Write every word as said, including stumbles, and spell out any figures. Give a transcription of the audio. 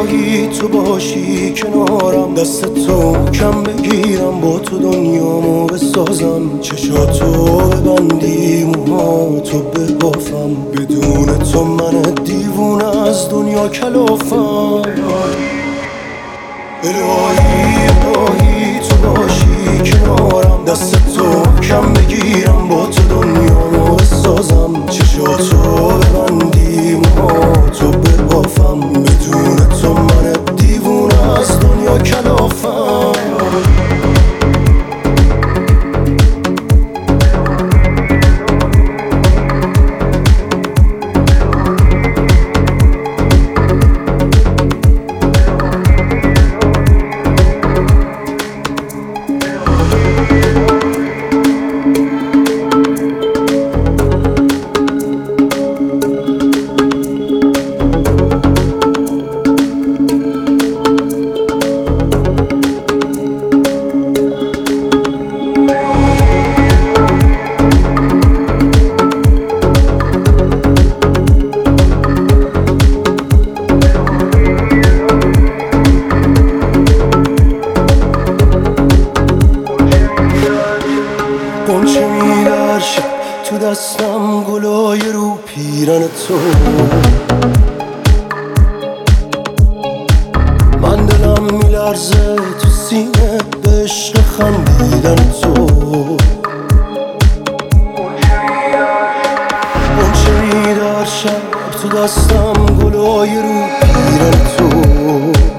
الهی تو باشی کنارم، دست تو کم بگیرم، با تو دنیامو بسازم، چشاتو ببندی موهاتو ببافم، بدون تو من دیوونه از دنیا کلافم. الهی الهی تو باشی کنارم، دست تو کم بگیرم، با تو دنیامو بسازم، چشاتو ببندی موهاتو ببافم، بدون تو من دیوونه از دنیا کلافم. قنچه می‌در شب تو دستم، گلای رو پیرن تو، من دلم میلرزه تو سینه به عشق خندیدن تو. قنچه می‌در شب تو دستم، گلای رو پیرن تو،